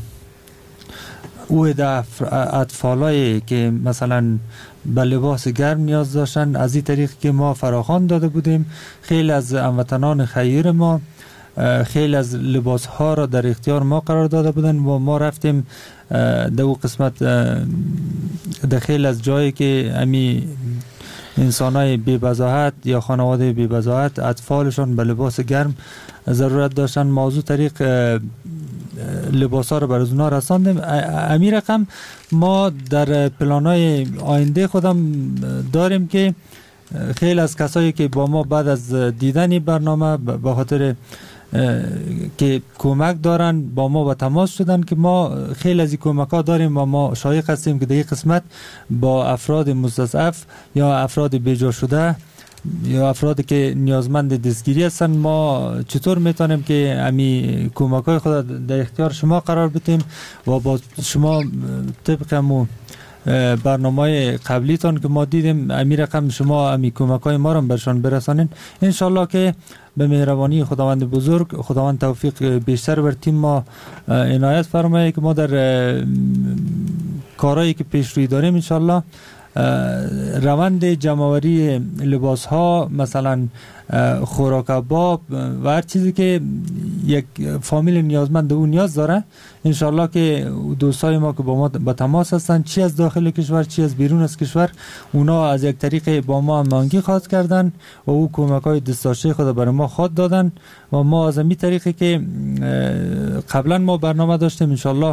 S6: اطفالایی که مثلا به لباس گرم نیاز داشتن، از این طریق که ما فراخوان داده بودیم، خیلی از هموطنان خیر ما خیلی از لباس ها را در اختیار ما قرار داده بودن و ما رفتیم در اون قسمت در خیلی از جایی که امی انسانای بی بضاعت یا خانواده بی بضاعت اطفالشان به لباس گرم ضرورت داشتن، موضوع طریق لباس ها رو بر اونا رساندیم. امی رقم ما در پلانای آینده خودم داریم که خیلی از کسایی که با ما بعد از دیدن برنامه به خاطر که کمک دارن با ما به تماس شدن که ما خیلی از این کمک ها داریم و ما شایق هستیم که در این قسمت با افراد مستضعف یا افراد بیجا شده یا افرادی که نیازمند دستگیری هستن، ما چطور میتونیم که امی کمک های خود در اختیار شما قرار بدیم و با شما طبق همون برنامه قبلیتان که ما دیدیم امی رقم شما امی کمک های ما رو برشان برسانین. انشالله که به مهربانی خداوند بزرگ، خداوند توفیق بیشتر بر تیم ما عنایت فرمایه که ما در کارهایی که پیش روی داریم انشالله روند جمع‌آوری لباس ها، مثلا خوراک باب و هر چیزی که یک فامیل نیازمند اون نیاز داره، انشالله که دوستای ما که با ما به تماس هستن، چی از داخل کشور چی از بیرون از کشور، اونا از یک طریق با ما هماهنگی خواهد کردن و او کمک های دستاشه خود برای ما خواهد دادن و ما از این طریقی که قبلا ما برنامه داشتیم انشالله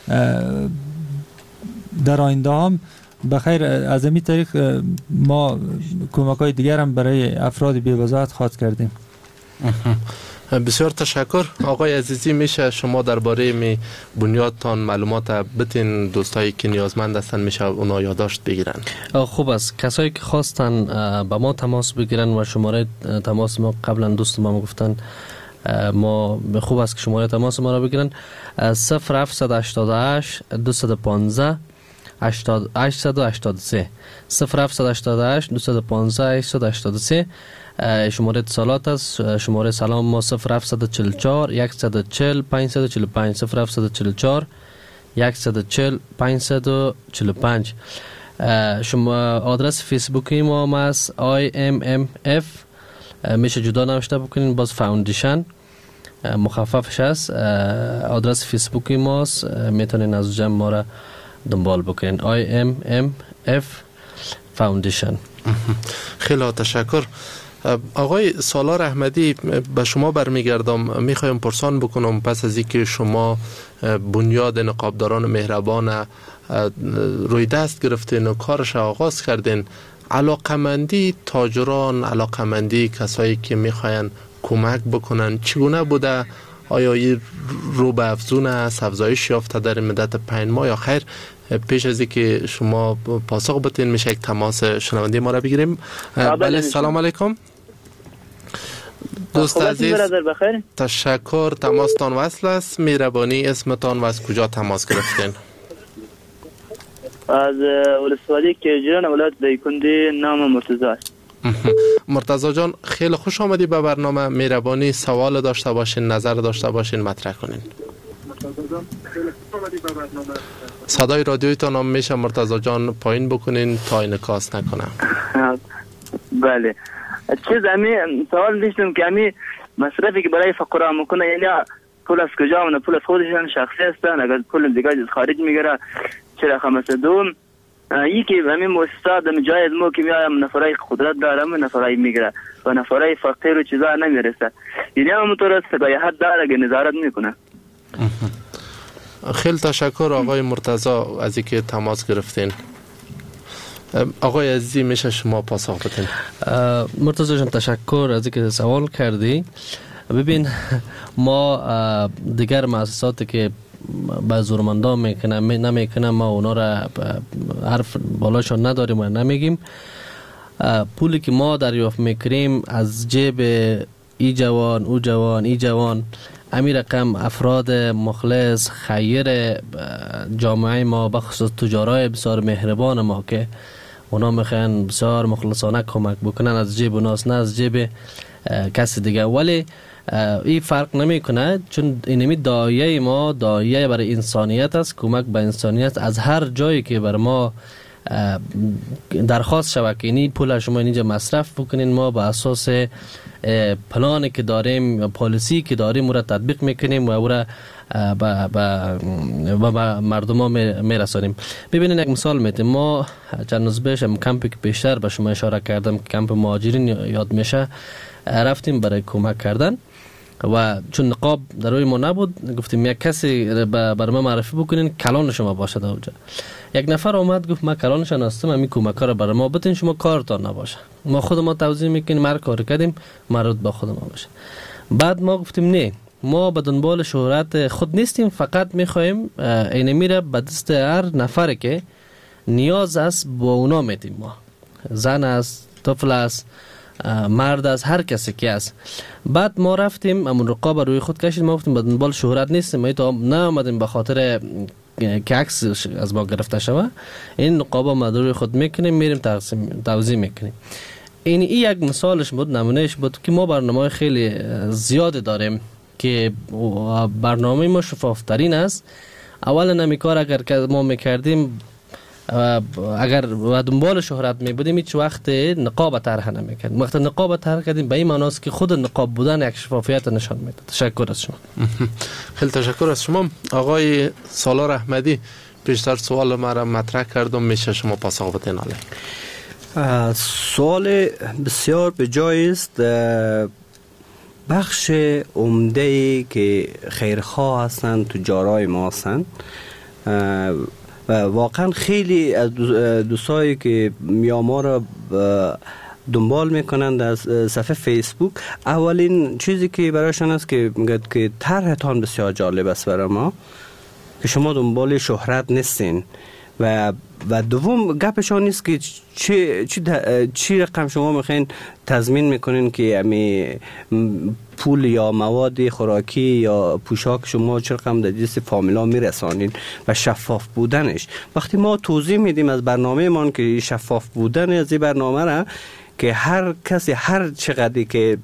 S6: در آینده هم بخیر از این طریق ما کمک های دیگر هم برای افراد بی بضاعت خواهد کردیم.
S3: بسیار تشکر. آقای عزیزی، میشه شما درباره می بنیادتان معلومات بتین دوستایی که نیازمند هستن میشه اونا یادداشت بگیرن؟
S4: خوب است. کسایی که خواستن با ما تماس بگیرن و شماره تماس ما قبلا دوست ما گفتن ما خوب است که شماره تماس ما را بگیرن. 0788 215 883 0788 215 883 شماره اتصالات است. شماره سلام ما 0744 140 545 0744 140 545. شما آدرس فیسبوکی ما است IMMF، میشه جدا نوشته بکنین، باز فاوندیشن مخففش است. آدرس فیسبوکی ماست، میتونین از جمع ما را دنبال بکنین IMMF فاوندیشن.
S3: خیلی تشکر. آقای سالار احمدی، به شما برمیگردم. میخوایم پرسان بکنم پس از اینکه شما بنیاد نقابداران مهربان روی دست گرفتین و کارش آغاز کردین، علاقمندی تاجران، علاقمندی کسایی که میخواین کمک بکنن چگونه بوده؟ آیا این رو به افزون است، افزایش یافته در مدت 5 ماه یا خیر؟ پیش از اینکه شما پاسخ بدین میشه یک تماس شنونده ما را بگیریم. بله، سلام علیکم دوست عزیز. تشکر، تماستان وصل است. مهربانی اسمتان و از کجا تماس گرفتین؟
S11: از ولسوالی کیجان ولایت دایکنده، نام مرتضی است.
S3: مرتضی جان، خیلی خوش آمدی به برنامه. مهربانی سوال داشته باشین، نظر داشته باشین، مطرح کنین. صدای رادیویتان هم میشه مرتضی جان پایین بکنین تا انعکاس نکنه.
S11: بله، چیز امی سوال داشتم که امی مصرفی که برای فقرا میکنه، یعنی پول از کجا آمده؟ پول از خودشان شخصی هستن؟ اگر پول دیگه از خارج میگیره چه رقم است؟ دوم یکی همین مؤسسات دم جای ما که میایم نفرای قدرت دارم نفرای میگیره و نفرای فقیر و چیزا نمیرسه، یعنی همونطور است که حد داره که نظارت میکنه.
S3: خیلی تشکر آقای مرتضی از اینکه تماس گرفتین. آقای عزیزی میشه شما پاسخ بدین.
S4: مرتضی جان تشکر از اینکه سوال کردی. ببین، ما دیگر مؤسساتی که با زورمندان میکنن نمیکنن، ما اونا را حرف بالاشون نداریم و نمیگیم. پولی که ما دریافت میکنیم از جیب ای جوان، او جوان، ای جوان، امی رقم افراد مخلص خیر جامعه ما، بخصوص تجارای بسیار مهربان ما که اونا میخوان بسیار مخلصانه کمک بکنن، از جیب اوناست نه از جیب کسی دیگه. ولی این فرق نمی کنه، چون اینمی دایه ما دایه برای انسانیت است، کمک به انسانیت. از هر جایی که بر ما درخواست شود که اینی پول شما اینجا مصرف بکنین، ما به اساس پلانی که داریم، پالیسی که داریم، او را تطبیق میکنیم و او را به مردم ها میرسانیم. ببینید یک مثال میتیم. ما چند روز پیش کمپی که پیشتر به شما اشاره کردم که کمپ مهاجرین یاد میشه، رفتیم برای کمک کردن و چون نقاب در روی ما نبود گفتیم یک کسی بر ما معرفی بکنین کلان شما باشد. اونجا یک نفر اومد گفت من کلانشان هستم، همین کمک ها را برای ما بتین، شما کارتان نباشه، ما خود ما توضیح میکنیم، هر کار کردیم مربوط به خود ما باشه. بعد ما گفتیم نه، ما به دنبال شهرت خود نیستیم، فقط میخوایم این میره به دست هر نفر که نیاز است با اونا میدیم. ما زن است، طفل است، مرد است، هر کسی که است. بعد ما رفتیم امون رقابه روی خود کشید. ما گفتیم به دنبال شهرت نیستیم، ما تا نه آمدیم به خاطر که عکس از ما گرفته شوه. این نقابه ما روی خود میکنیم، میریم توضیح میکنیم. این یک مثالش بود، نمونهش بود که ما برنامه خیلی زیاد داریم که برنامه ما شفافترین است. اولا نمیکار اگر ما میکردیم، اگر و دنبال شهرت می بودیم هیچ وقت نقاب طرح نمیکردیم. وقتی نقاب طرح کردیم به این معناست که خود نقاب بودن یک شفافیت نشان میده. تشکر از شما.
S3: خیلی تشکر از شما. آقای سالار احمدی، پیشتر سوال ما را مطرح کردم، میشه شما پاسخ بدین؟
S5: سوال بسیار به جای است. بخش عمده که خیرخواه هستند تجارای ما هستند و واقعا خیلی از دوستایی که ما را دنبال میکنند از صفحه فیسبوک، اولین چیزی که برایشان است که میگد که طرحتان بسیار جالب است برای ما که شما دنبال شهرت نیستین و دوم گپشان نیست که چی رقم شما میخواین تضمین میکنین که امی پول یا مواد خوراکی یا پوشاک شما چه رقم در دست فامیلا میرسانین و شفاف بودنش. وقتی ما توضیح میدیم از برنامه ما که شفاف بودن از این برنامه را که هر کسی هر چقدری که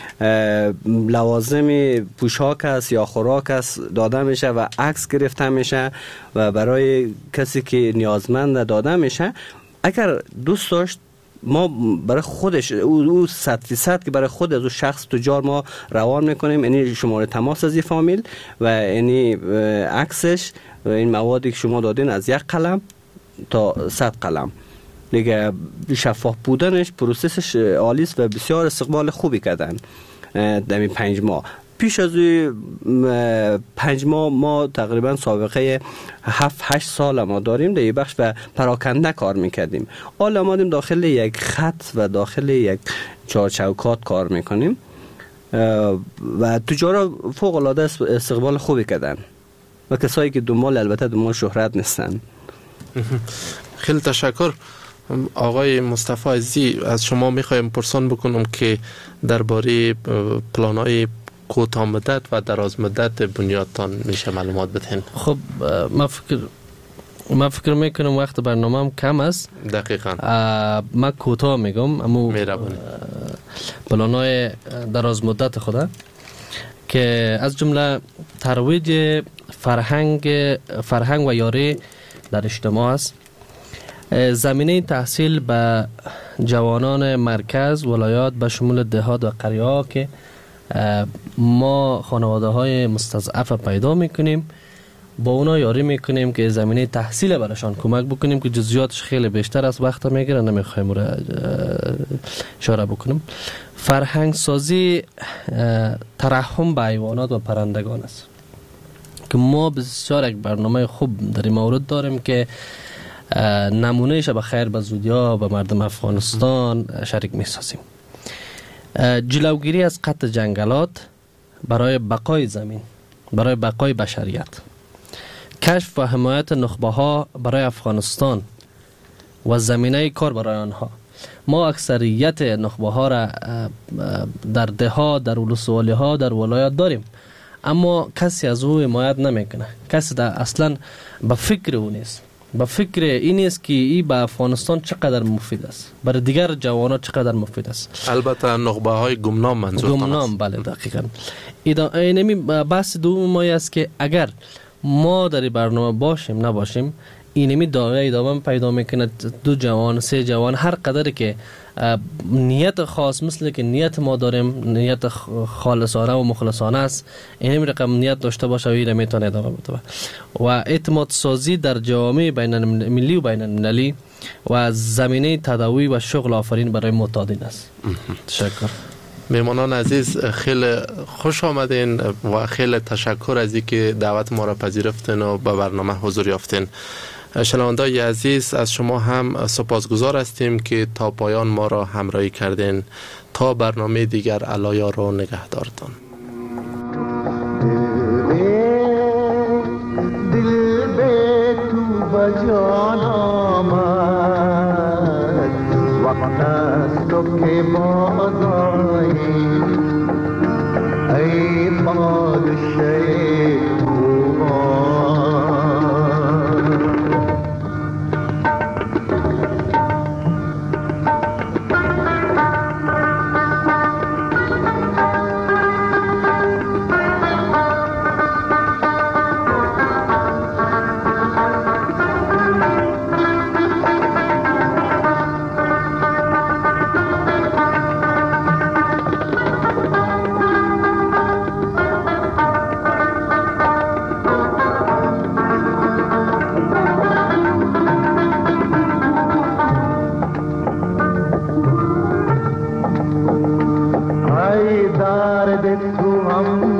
S5: لوازم پوشاک است یا خوراک است داده میشه و عکس گرفته میشه و برای کسی که نیازمند داده میشه، اگر دوست داشت ما برای خودش او 100% که برای خود از او شخص تجار ما روان میکنیم، یعنی شماره تماس از این فامیل و یعنی عکسش و این موادی که شما دادین از 1 قلم تا 100 قلم دیگه شفاف بودنش پروسسش عالی است و بسیار استقبال خوبی کردن در 5 ماه. پیش از 5 ماه ما تقریبا سابقه 7-8 سال ما داریم در این بخش و پراکنده کار میکردیم. حالا آمدیم داخل یک خط و داخل یک چارچوکات کار میکنیم و تجارا فوق العاده استقبال خوبی کردن و کسایی که دنبال البته دنبال شهرت نیستن.
S3: خیلی تشکر. آقای مصطفی عزیزی، از شما میخوایم پرسان بکنم که درباره پلان‌های کوتاه مدت و دراز مدت بنیادتان میشه معلومات بدهین؟
S4: خب من فکر میکنم وقت برنامه‌ام کم است.
S3: دقیقاً.
S4: من کوتاه میگم اما پلان‌های دراز مدت خدا که از جمله ترویج فرهنگ و یاری در اجتماع است. زمینه تحصیل به جوانان مرکز ولایات به شمول دهات و قریه ها که ما خانواده های مستضعف پیدا میکنیم، با اونا یاری میکنیم که زمینه تحصیل براشان کمک بکنیم که جزئیاتش خیلی بیشتر از وقت میگیره، نمیخوایم رو اشاره بکنیم. فرهنگ سازی ترحم به حیوانات و پرندگان است که ما بسیار یک برنامه خوب در این مورد داریم که نمونهش به خیر به زودیا به مردم افغانستان شریک میسازیم. جلوگیری از قطع جنگلات برای بقای زمین، برای بقای بشریت، کشف و حمایت نخبه ها برای افغانستان و زمینه کار برای آنها. ما اکثریت نخبه ها را در دهات، در ولسوالی ها، در ولایات داریم، اما کسی از او حمایت نمیکنه. کسی اصلا به فکر او نیست. به فکر این است که این به افغانستان چقدر مفید است، برای دیگر جوانان چقدر مفید است.
S3: البته نخبه های گمنام منظورتان است.
S4: گمنام، بله دقیقاً. اینمی بحث دوم ما است که اگر ما در برنامه باشیم نباشیم، اینمی داغه ادامه پیدا میکنه. 2 جوان 3 جوان هر قدر که نیت خاص مثل که نیت ما داریم، نیت خالصانه و مخلصانه است، اینمی رقم نیت داشته باشه و این میتونه ادامه بده. و اعتماد سازی در جوامع بین المللی و بین المللی و زمینه تداوی و شغل آفرین برای معتادین است. تشکر.
S3: میمانان عزیز، خیلی خوش آمدین و خیلی تشکر از اینکه دعوت ما را پذیرفتین و به برنامه حضور یافتین. شنوندگان عزیز، از شما هم سپاسگزار هستیم که تا پایان ما را همراهی کردین. تا برنامه دیگر الا را نگهدارتان. دل به تو بجان آمد، وقت است تو که بازایی ای پادشه درد تو هم